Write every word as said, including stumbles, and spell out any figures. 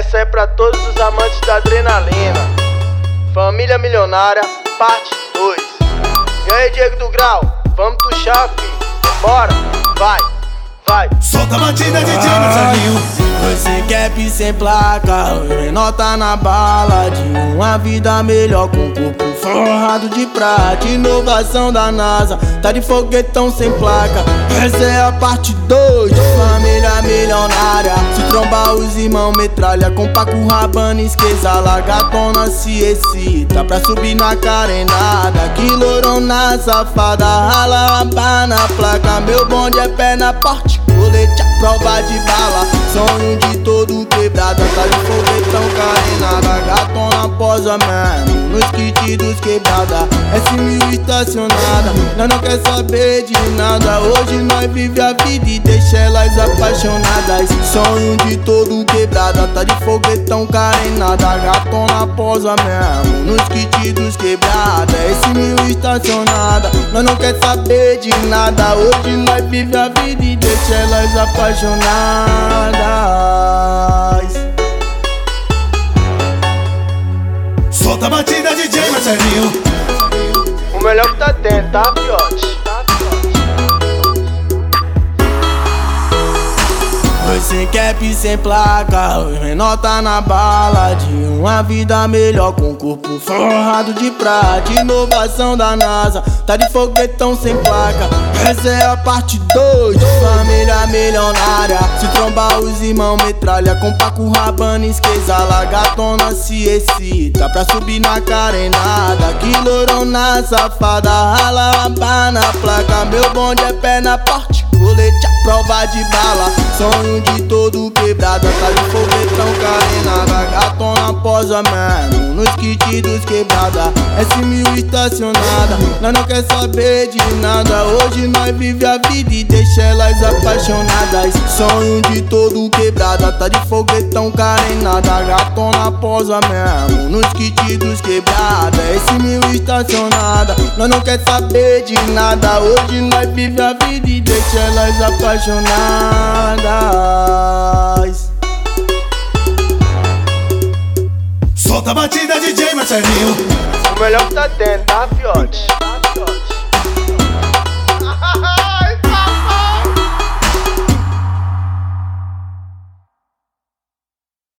Essa é pra todos os amantes da adrenalina. Família Milionária, parte dois. E aí, Diego do Grau, vamos tuchar, filho. Bora, vai, vai. Solta a batida, D J Marcelinho. Você quer pi sem placa, nota na bala de uma vida melhor com corpo forrado de prata. Inovação da NASA, tá de foguetão sem placa. Essa é a parte dois de família milionária. Se trombar os irmãos metralha, com Paco Rabanne esqueça, lagatona se excita pra subir na carenada. Que lourona safada, rala a na placa. Meu bonde é pé na porte, colete a prova de bala. Sonho de todo quebrado, tá de foguetão carenada. Gatona posa mesmo, nos kits dos quebrada. S mil estacionada, nós não quer saber de nada. Hoje nós vive a vida e deixa elas apaixonadas. Sonho de todo quebrada, tá de foguetão carenada. Gatona posa mesmo, nos kits dos quebrada. S mil estacionada, nós não quer saber de nada. Hoje nós vive a vida e deixa elas apaixonadas. Solta a batida, D J Marcelinho. O melhor que tá dentro, tá, fiote? Você quer pi sem placa, nota na bala de uma vida melhor com corpo forrado de prata. Inovação da NASA, tá de foguetão sem placa. Essa é a parte dois de família milionária. Se trombar os irmãos metralha, com Paco Rabanne esqueça, lagatona se excita pra subir na carenada. Que lourona safada, rala a na placa. Meu bonde é pé na porte, colete a prova de bala. Sonho de todo quebrada, tá de foguetão carenada. Gatona posa mesmo, nos kits dos quebrada. S mil estacionada, nós não quer saber de nada. Hoje nós vive a vida e deixa elas apaixonadas. Sonho de todo quebrada, tá de foguetão carenada. Gatona posa mesmo, nos kits dos quebrada. S mil estacionada, nós não quer saber de nada. Hoje nós vive a vida e deixa elas apaixonadas. Solta a batida, D J Marcelinho. O melhor que tá dentro, tá, fiote?